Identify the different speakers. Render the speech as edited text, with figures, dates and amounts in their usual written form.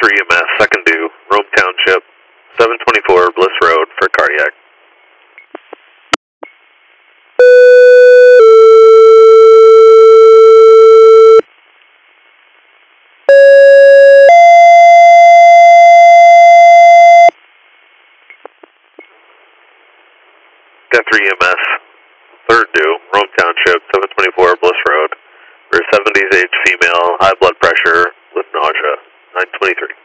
Speaker 1: 3 EMS, second due, Rome Township, 724 Bliss Road for cardiac. Got 3 EMS, third due, Rome Township, 724 Bliss Road, for a 70s age female, high blood pressure with nausea, 923.